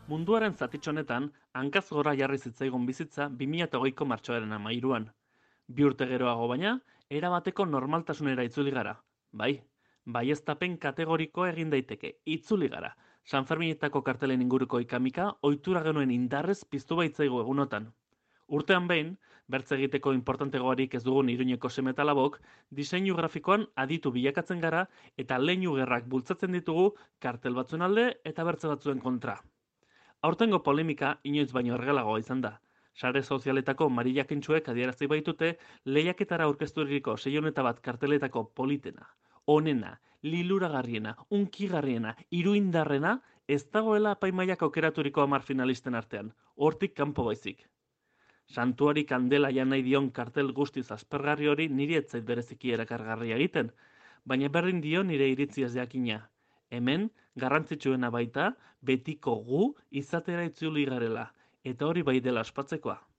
Munduaren zatitxo honetan, hankaz gora jarri zitzaigun bizitza 2008ko martxoaren 13an. Bi urte geroago baina, erabateko normaltasunera itzuli gara. Bai, baieztapen kategorikoa egin daiteke, itzuli gara. Sanferminetako kartelen inguruko ikamika ohitura genuen indarrez piztu baitzaigu egunotan. Urtean behin, bertze egiteko importantegoarik ez dugun Iruñeko semetalabok, diseinu grafikoan aditu bilakatzen gara eta leinu gerrak bultzatzen ditugu kartel batzuen alde eta bertze batzuen kontra. Aurtengo polemika inoiz baino ergelagoa izan da. Sare sozialetako marijakintxuek adierazi baitute lehiaketara aurkezturiko 601 karteletako politena, onena, liluragarriena, unkigarriena, iruindarrena ez dagoela apaimaiak aukeraturiko 10 finalisten artean, hortik kanpo baizik. Santuari kandela jan nahi dion kartel guztiz aspergarri hori niri ez zait bereziki erakargarria egiten, baina berdin dio nire iritziaz jakina. Hemen, garrantzitsuena baita, betiko gu izatera itzuli garela, eta hori bai dela ospatzekoa.